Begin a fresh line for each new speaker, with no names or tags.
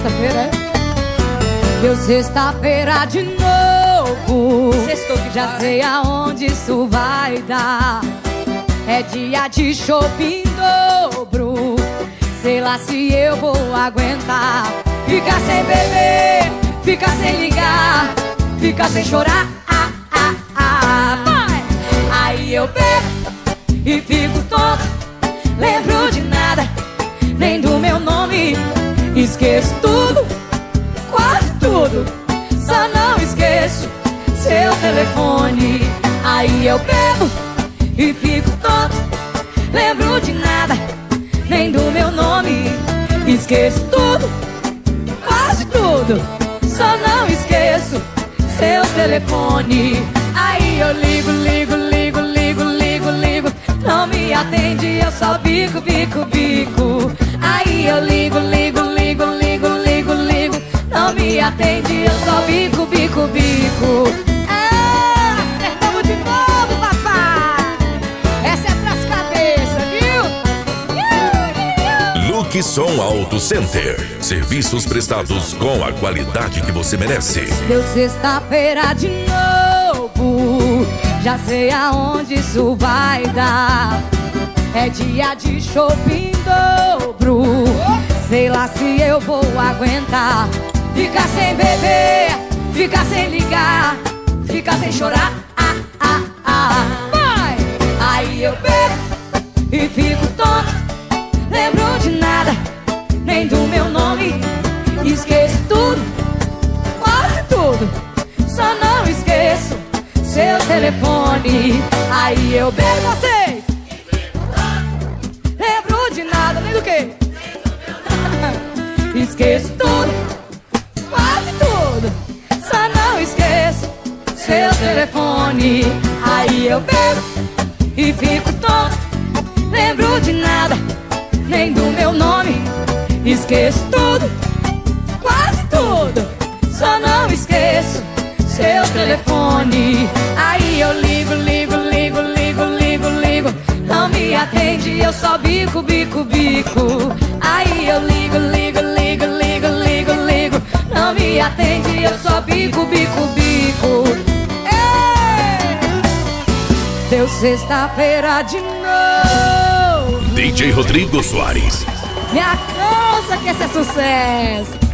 sexta-feira, é? Deu sexta-feira de novo.
Sextou que
já sei aonde isso vai dar. É dia de shopping dobro. Sei lá se eu vou aguentar. Ficar sem beber, ficar sem ligar, ficar sem chorar. Vai! Aí eu bebo e fico tonto. Lembro de nada, nem do meu nome. Esqueço tudo, quase tudo. Só não esqueço seu telefone. Aí eu bebo e fico tonto. Lembro de nada, nem do meu nome. Esqueço tudo, quase tudo. Só não esqueço seu telefone. Aí eu ligo, ligo, ligo, ligo, ligo, ligo. Não me atende, eu só bico, bico, bico. Aí eu ligo, ligo, ligo, ligo, ligo, ligo. Não me atende, eu só bico, bico, bico. Acertamos de novo, papai. Essa é pras cabeças, viu?
Luke Som Auto Center. Serviços prestados com a qualidade que você merece.
Deu sexta-feira de novo. Já sei aonde isso vai dar. É dia de shopping dobro. Sei lá se eu vou aguentar. Ficar sem beber, ficar sem ligar, ficar sem chorar. Vai! Aí eu bebo e fico tonto. Lembro de nada, nem do meu nome. Esqueço tudo, quase tudo. Só não esqueço seu telefone. Aí eu bebo vocês. Lembro de nada, nem do que? Esqueço tudo, quase tudo. Só não esqueço seu telefone. Aí eu bebo e fico tonto. Lembro de nada, nem do meu nome. Esqueço tudo, quase tudo. Só não esqueço seu telefone. Aí eu ligo, ligo, ligo, ligo, ligo, ligo. Não me atende, eu só bico, bico, bico. Aí eu ligo, ligo, ligo, ligo, ligo, ligo. Não me atende, eu só bico, bico, bico. Ei! Deu sexta-feira de novo.
DJ Rodrigo Soares.
Me alcança que esse é sucesso.